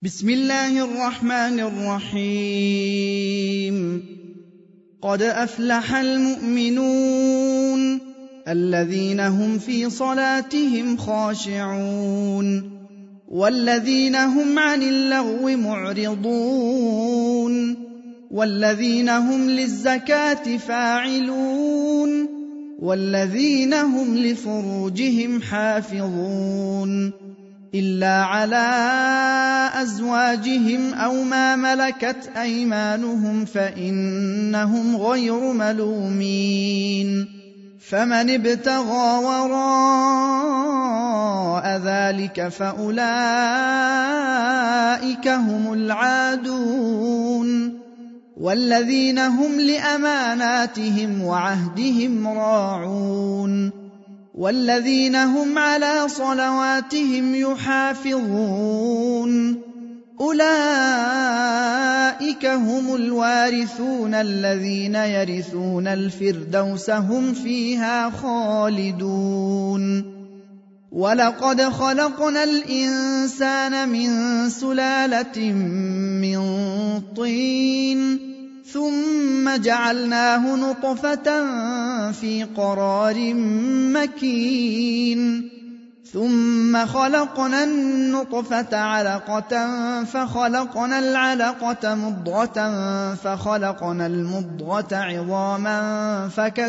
بسم الله الرحمن الرحيم قد أفلح المؤمنون الذين هم في صلاتهم خاشعون والذين هم عن اللغو معرضون والذين هم للزكاة فاعلون والذين هم لفروجهم حافظون إلا على أزواجهم أو ما ملكت أيمانهم فإنهم غير ملومين فمن ابتغى وراء ذلك فأولئك هم العادون والذين هم لأماناتهم وعهدهم راعون والذين هم على صلواتهم يحافظون أولئك هم الوارثون الذين يرثون الفردوس هم فيها خالدون ولقد خلقنا الإنسان من سلالة من طين ثم جعلناه نطفة في قرار مكين ثم خلقنا النطفة علقة فخلقنا العلقة مضغة فخلقنا المضغة عظاما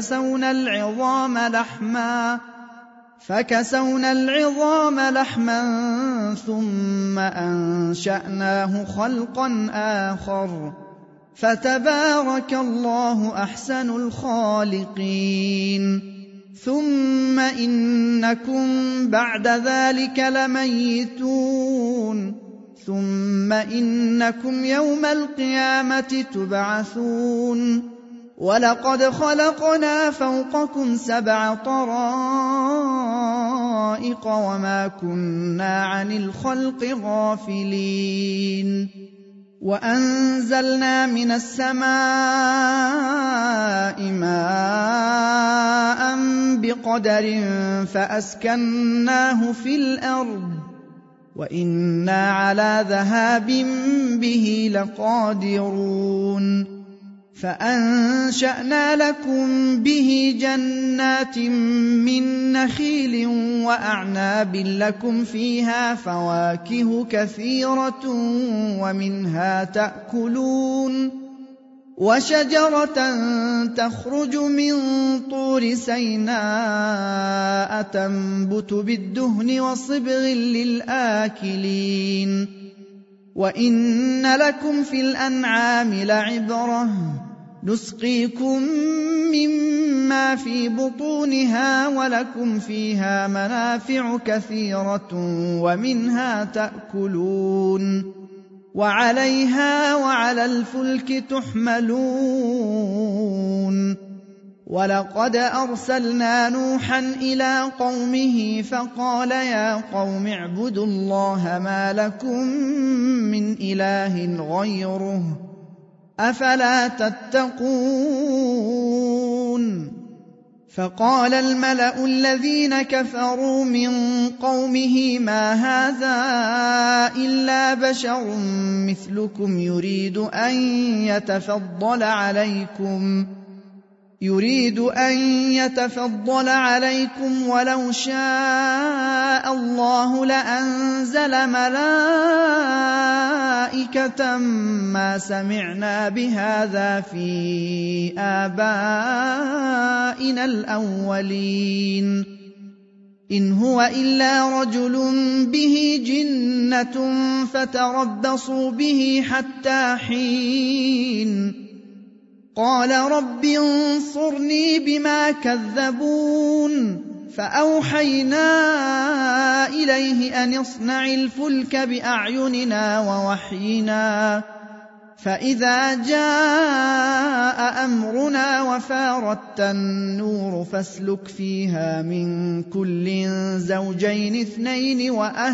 فكسونا العظام لحما ثم أنشأناه خلقا آخر فتبارك الله أحسن الخالقين ثم إنكم بعد ذلك لميتون ثم إنكم يوم القيامة تبعثون ولقد خلقنا فوقكم 7 طرائق وما كنا عن الخلق غافلين وأنزلنا من السماء ماء بقدر فأسكناه في الأرض وإنا على ذهاب به لقادرون فأنشأنا لكم به جنات من نخيل وأعناب لكم فيها فواكه كثيرة ومنها تأكلون وشجرة تخرج من طور سيناء تنبت بالدهن وصبغ للآكلين وإن لكم في الأنعام لعبرة نسقيكم مما في بطونها ولكم فيها منافع كثيرة ومنها تأكلون وعليها وعلى الفلك تحملون ولقد أرسلنا نوحا إلى قومه فقال يا قوم اعبدوا الله ما لكم من إله غيره أفلا تتقون فقال الملأ الذين كفروا من قومه ما هذا إلا بشر مثلكم يريد أن يتفضل عليكم ولو شاء الله لأنزل ملائكة ما سمعنا بهذا في آبائنا الأولين إن هو إلا رجل به جنة فتربصوا به حتى حين قال رب انصرني بما كذبون فأوحينا إليه أن اصنع الفلك بأعيننا ووحينا فإذا جاء أمرنا وفارت النور فاسلك فيها من كل زوجين 2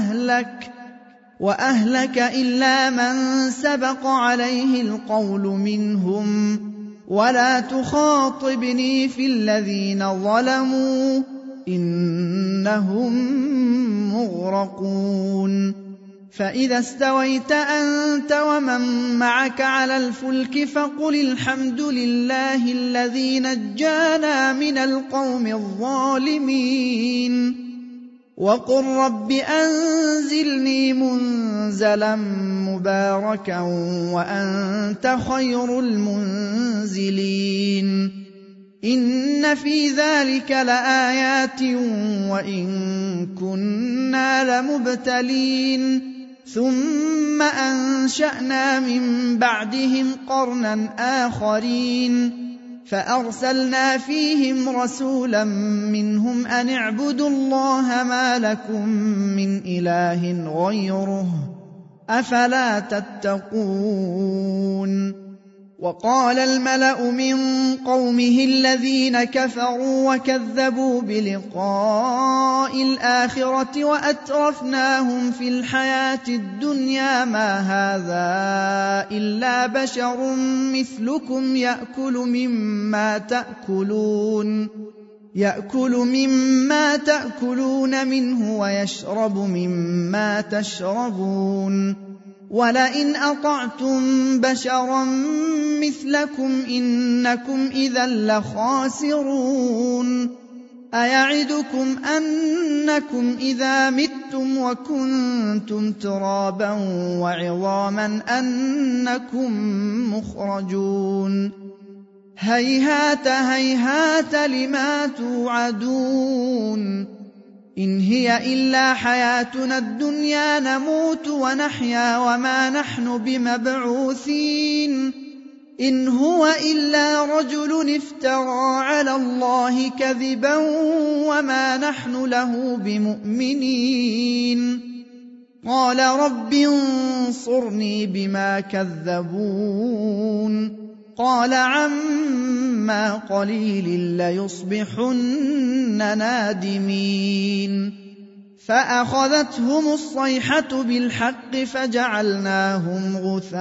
وأهلك إلا من سبق عليه القول منهم ولا تخاطبني في الذين ظلموا إنهم مغرقون فإذا استويت أنت ومن معك على الفلك فقل الحمد لله الذي نجانا من القوم الظالمين وقل رب أنزلني منزلا مباركا وأنت خير المنزلين إن في ذلك لآيات وإن كنا لمبتلين ثم أنشأنا من بعدهم قرنا آخرين فأرسلنا فيهم رسولا منهم أن اعبدوا الله ما لكم من إله غيره أفلا تتقون وقال الملأ من قومه الذين كفروا وكذبوا بلقاء الآخرة وأترفناهم في الحياة الدنيا ما هذا إلا بشر مثلكم يأكل مما تأكلون منه ويشرب مما تشربون ولئن أطعتم بشرا مثلكم إنكم إذا لخاسرون أيعدكم أنكم إذا متم وكنتم ترابا وعظاما أنكم مخرجون هيهات هيهات لما توعدون إن هي إلا حياتنا الدنيا نموت ونحيا وما نحن بمبعوثين إن هو إلا رجل افترى على الله كذبا وما نحن له بمؤمنين قال رب انصرني بما كذبون قال عما قليل ليصبحن نادمين فأخذتهم الصيحة بالحق فجعلناهم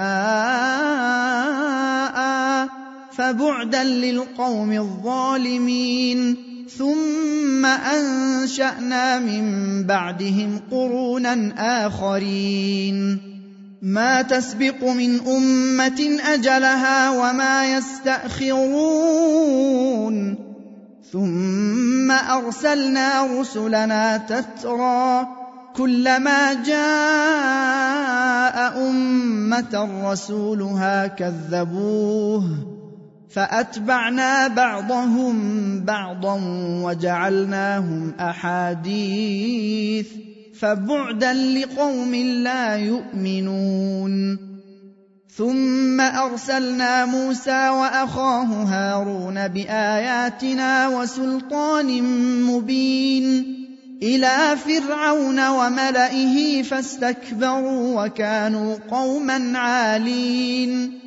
غثاء فبعدا للقوم الظالمين ثم أنشأنا من بعدهم قرونا آخرين ما تسبق من أمة أجلها وما يستأخرون ثم أرسلنا رسلنا تترى كلما جاء أمة رسولها كذبوه فأتبعنا بعضهم بعضا وجعلناهم أحاديث فبعدا لقوم لا يؤمنون ثم أرسلنا موسى وأخاه هارون بآياتنا وسلطان مبين إلى فرعون وملئه فاستكبروا وكانوا قوما عالين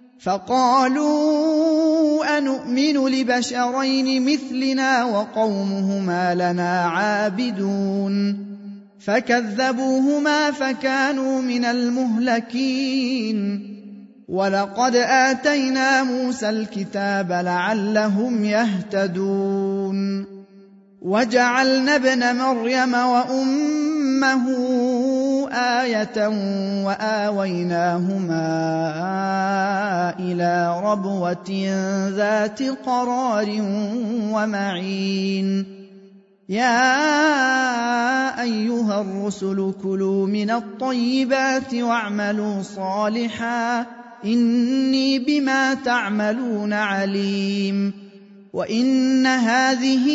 فقالوا أنؤمن لبشرين مثلنا وقومهما لنا عابدون فكذبوهما فكانوا من المهلكين ولقد آتينا موسى الكتاب لعلهم يهتدون وجعلنا ابن مريم وأمه آية وآويناهما إلى ربوة ذات قرار ومعين يا أيها الرسل كلوا من الطيبات واعملوا صالحا إني بما تعملون عليم وإن هذه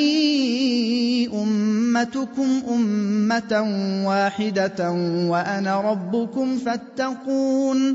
أمتكم أمة واحدة وأنا ربكم فاتقون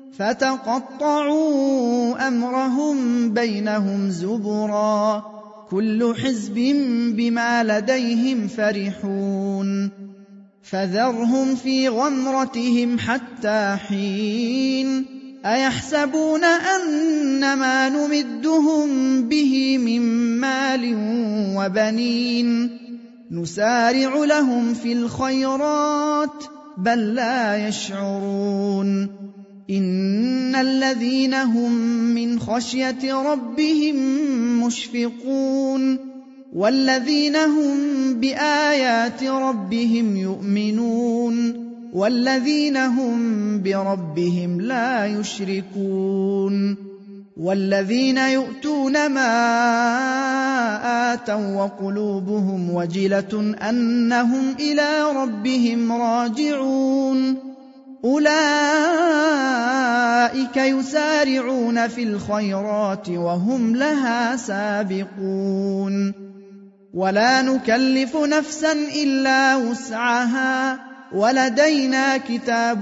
فتقطعوا أمرهم بينهم زبرا كل حزب بما لديهم فرحون فذرهم في غمرتهم حتى حين أيحسبون أنما نمدهم به من مال وبنين نسارع لهم في الخيرات بل لا يشعرون إن الذين هم من خشية ربهم مشفقون والذين هم بآيات ربهم يؤمنون والذين هم بربهم لا يشركون والذين يؤتون ما آتوا وقلوبهم وجلة أنهم إلى ربهم راجعون أولئك يسارعون في الخيرات وهم لها سابقون ولا نكلف نفسا إلا وسعها ولدينا كتاب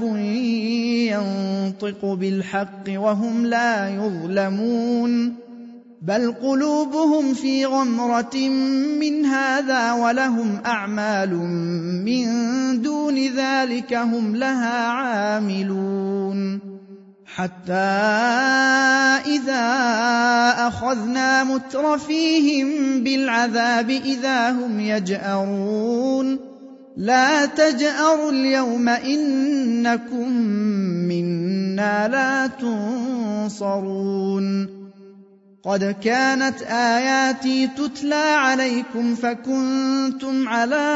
ينطق بالحق وهم لا يظلمون بل قلوبهم في غمرة من هذا ولهم أعمال من دون ذلك هم لها عاملون حتى إذا أخذنا مترفيهم بالعذاب إذا هم يجأرون لا تجأروا اليوم إنكم منا لا تنصرون قد كانت آياتي تتلى عليكم فكنتم على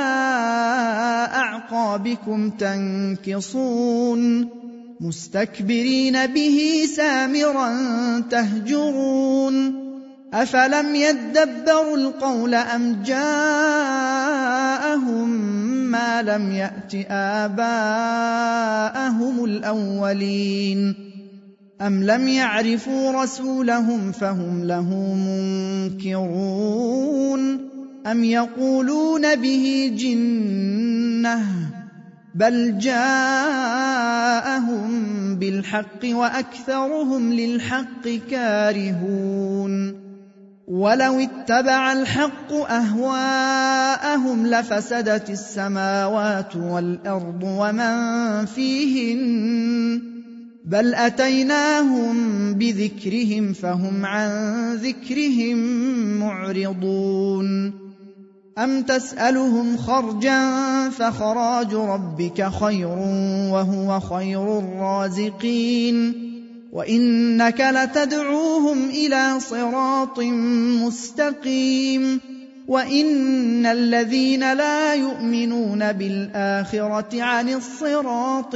أعقابكم تنكصون مستكبرين به سامرا تهجرون أفلم يدبروا القول أم جاءهم ما لم يأت آباءهم الأولين أم لم يعرفوا رسولهم فهم له منكرون أم يقولون به جنة بل جاءهم بالحق وأكثرهم للحق كارهون ولو اتبع الحق أهواءهم لفسدت السماوات والأرض ومن فيهن بل أتيناهم بذكرهم فهم عن ذكرهم معرضون أم تسألهم خرجا فخراج ربك خير وهو خير الرازقين وإنك لتدعوهم إلى صراط مستقيم وإن الذين لا يؤمنون بالآخرة عن الصراط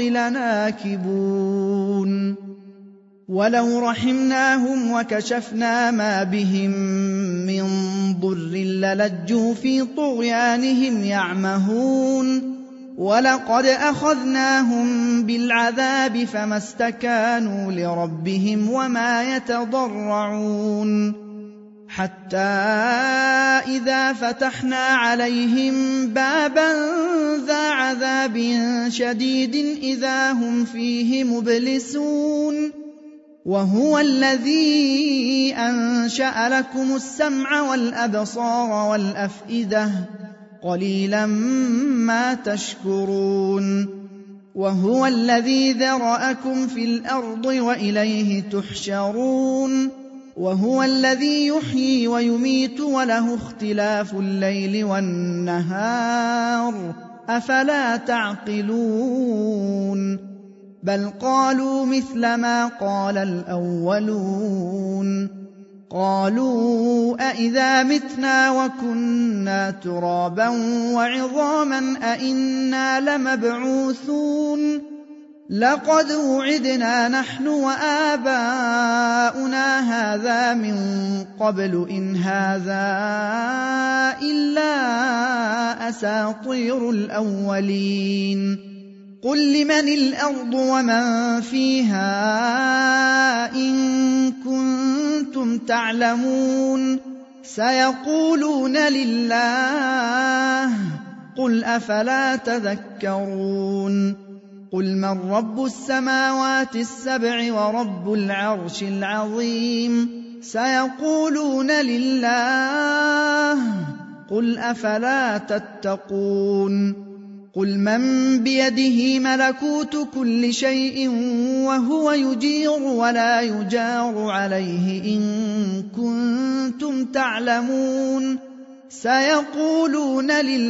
لناكبون ولو رحمناهم وكشفنا ما بهم من ضر للجوا في طغيانهم يعمهون ولقد أخذناهم بالعذاب فما استكانوا لربهم وما يتضرعون حتى إذا فتحنا عليهم بابا ذا عذاب شديد إذا هم فيه مبلسون وهو الذي أنشأ لكم السمع والأبصار والأفئدة قليلا ما تشكرون وهو الذي ذرأكم في الأرض وإليه تحشرون وهو الذي يحيي ويميت وله اختلاف الليل والنهار أفلا تعقلون بل قالوا مثل ما قال الأولون قالوا أئذا متنا وكنا ترابا وعظاما أئنا لمبعوثون لقد وعدنا نحن وآباؤنا هذا من قبل إن هذا إلا أساطير الأولين قل لمن الأرض ومن فيها إن كنتم تعلمون سيقولون لله قل أفلا تذكرون قل من رب السماوات السبع ورب العرش العظيم سيقولون لله قل أفلا تتقون قل من بيده ملكوت كل شيء وهو يجير ولا يجار عليه إن كنتم تعلمون سيقولون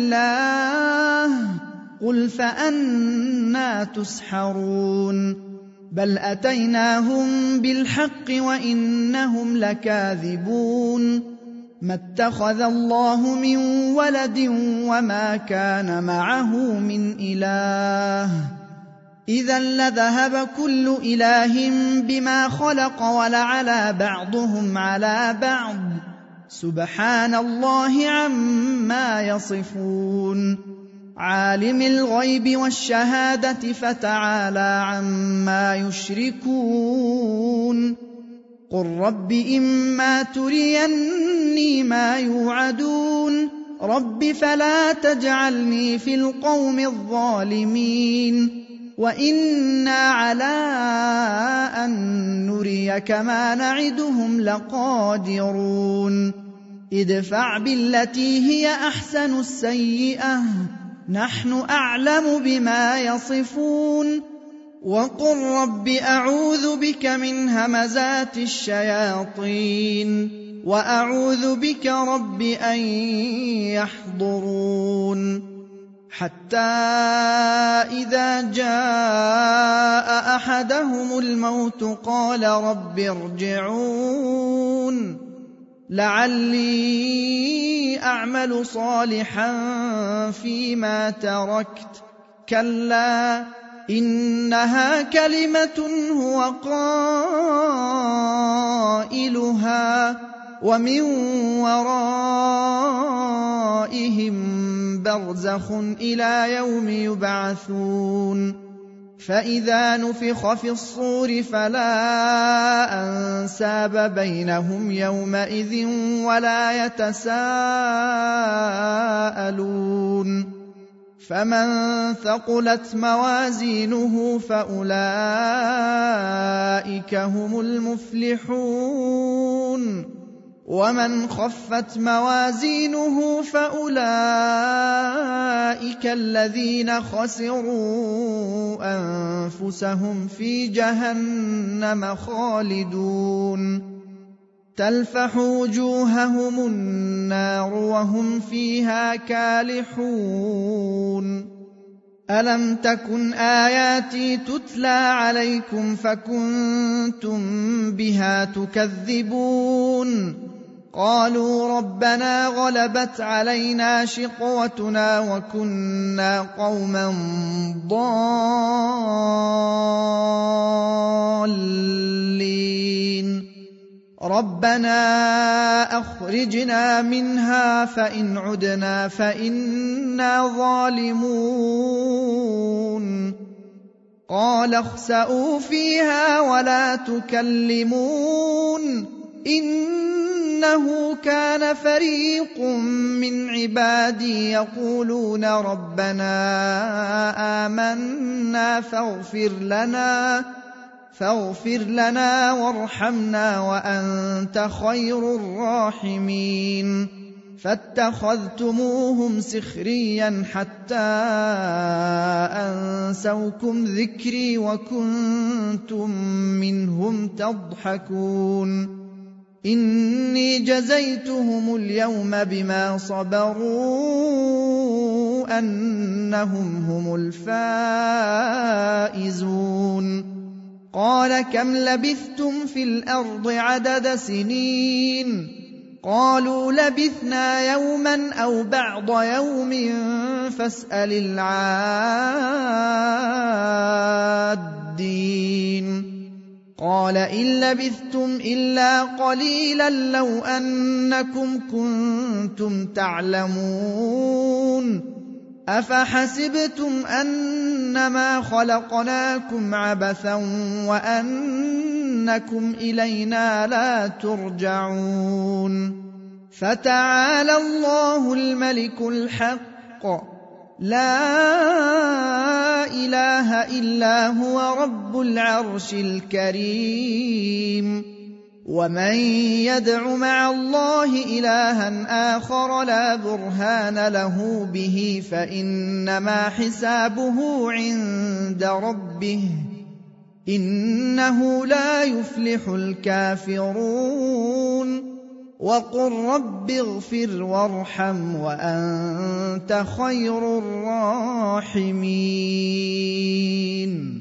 لله قل فأنى تسحرون بل أتيناهم بالحق وإنهم لكاذبون ما اتخذ الله من ولد وما كان معه من إله إذا لذهب كل إله بما خلق ولعلى بعضهم على بعض سبحان الله عما يصفون عالم الغيب والشهادة فتعالى عما يشركون قل رب إما تريني ما يوعدون رب فلا تجعلني في القوم الظالمين وإنا على أن نريك ما نعدهم لقادرون ادفع بالتي هي أحسن السيئة نحن أعلم بما يصفون وقل رب أعوذ بك من همزات الشياطين وأعوذ بك رب أن يحضرون حتى إذا جاء أحدهم الموت قال رب ارجعون لعلي أعمل صالحا فيما تركت كلا إنها كلمة هو قائلها ومن ورائهم برزخ إلى يوم يبعثون فإذا نفخ في الصور فلا أنساب بينهم يومئذ ولا يتساءلون فمن ثقلت موازينه فأولئك هم المفلحون ومن خفت موازينه فأولئك الذين خسروا أنفسهم في جهنم خالدون تلفح وجوههم النار وهم فيها كالحون ألم تكن آياتي تتلى عليكم فكنتم بها تكذبون قالوا ربنا غلبت علينا شقوتنا وكنا قوما ضالين ربنا أخرجنا منها فإن عدنا فإنا ظالمون قال اخسئوا فيها ولا تكلمون إنه كان فريق من عبادي يقولون ربنا آمنا فاغفر لنا وارحمنا وأنت خير الراحمين فاتخذتموهم سخريا حتى أنسوكم ذكري وكنتم منهم تضحكون إني جزيتهم اليوم بما صبروا أنهم هم الفائزون قال كم لبثتم في الأرض عدد سنين قالوا لبثنا يوما أو بعض يوم فاسأل العادين قال إن لبثتم إلا قليلا لو أنكم كنتم تعلمون أفحسبتم أنما خلقناكم عبثا وأنكم إلينا لا ترجعون فتعالى الله الملك الحق لا إله إلا هو رب العرش الكريم ومن يدع مع الله إلها آخر لا برهان له به فإنما حسابه عند ربه إنه لا يفلح الكافرون وقل رب اغفر وارحم وأنت خير الراحمين